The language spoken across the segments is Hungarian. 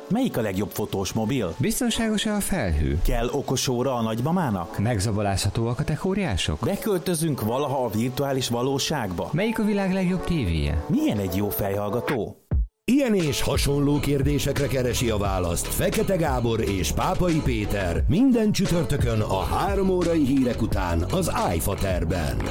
Melyik a legjobb fotós mobil? Biztonságos-e a felhő? Kell okos óra a nagymamának? Megzabolázhatóak a techóriások? Beköltözünk valaha a virtuális valóságba? Melyik a világ legjobb tévéje? Milyen egy jó fejhallgató? Ilyen és hasonló kérdésekre keresi a választ Fekete Gábor és Pápai Péter minden csütörtökön a 3 órai hírek után az iFaterben.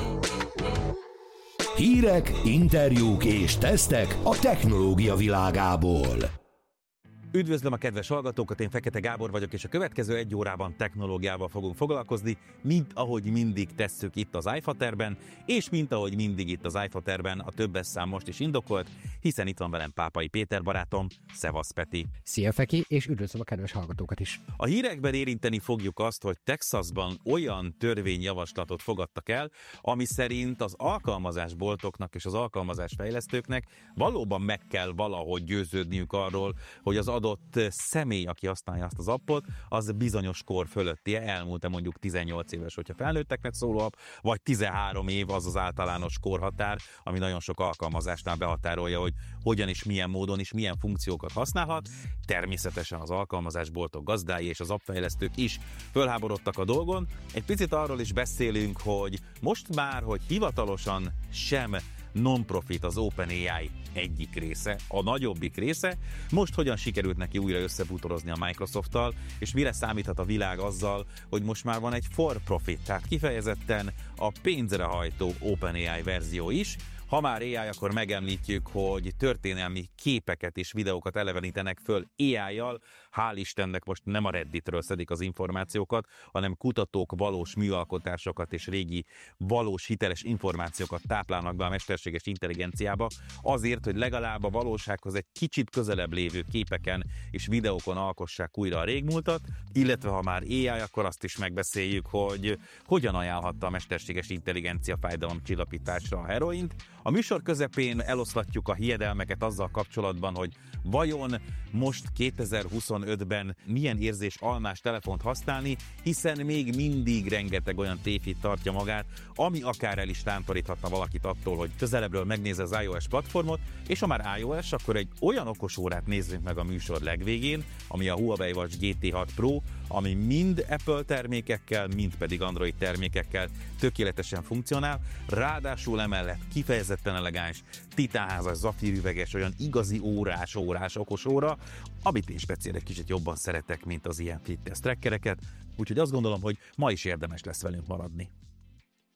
Hírek, interjúk és tesztek a technológia világából. Üdvözlöm a kedves hallgatókat, én Fekete Gábor vagyok, és a következő 1 órában technológiával fogunk foglalkozni, mint ahogy mindig tesszük itt az iFaterben, és mint ahogy mindig itt az iFaterben a többes szám most is indokolt, hiszen itt van velem Pápai Péter barátom. Szevasz, Peti! Szia, Feki, és üdvözlöm a kedves hallgatókat is! A hírekben érinteni fogjuk azt, hogy Texasban olyan törvényjavaslatot fogadtak el, ami szerint az alkalmazásboltoknak és az alkalmazásfejlesztőknek valóban meg kell valahogy győződniük arról, hogy az adott személy, aki használja azt az appot, az bizonyos kor fölöttie, elmúlt mondjuk 18 éves, hogyha felnőtteknek szóló app, vagy 13 év az az általános korhatár, ami nagyon sok alkalmazásnál behatárolja, hogy hogyan és milyen módon és milyen funkciókat használhat. Természetesen az alkalmazásboltok gazdái és az appfejlesztők is fölháborodtak a dolgon. Egy picit arról is beszélünk, hogy most már, hogy hivatalosan sem non-profit az OpenAI egyik része, a nagyobbik része, most hogyan sikerült neki újra összebútorozni a Microsofttal, és mire számíthat a világ azzal, hogy most már van egy for-profit, tehát kifejezetten a pénzre hajtó OpenAI verzió is. Ha már AI, akkor megemlítjük, hogy történelmi képeket és videókat elevenítenek föl AI-jal. Hál' Istennek most nem a Redditről szedik az információkat, hanem kutatók valós műalkotásokat és régi valós hiteles információkat táplálnak be a mesterséges intelligenciába, azért, hogy legalább a valósághoz egy kicsit közelebb lévő képeken és videókon alkossák újra a régmúltat, illetve ha már AI, akkor azt is megbeszéljük, hogy hogyan ajánlhatta a mesterséges intelligencia fájdalomcsillapításra a heroint. A műsor közepén eloszlatjuk a hiedelmeket azzal kapcsolatban, hogy vajon most 2025-ben milyen érzés almás telefont használni, hiszen még mindig rengeteg olyan tévhit tartja magát, ami akár el is tántoríthatna valakit attól, hogy közelebbről megnézze az iOS platformot, és ha már iOS, akkor egy olyan okos órát nézzünk meg a műsor legvégén, ami a Huawei Watch GT6 Pro, ami mind Apple termékekkel, mind pedig Android termékekkel tökéletesen funkcionál, ráadásul emellett kifejezetten elegáns, titánházas, zafírüveges, olyan igazi órás okos óra, amit én speciál egy kicsit jobban szeretek, mint az ilyen fitness trackereket, úgyhogy azt gondolom, hogy ma is érdemes lesz velünk maradni.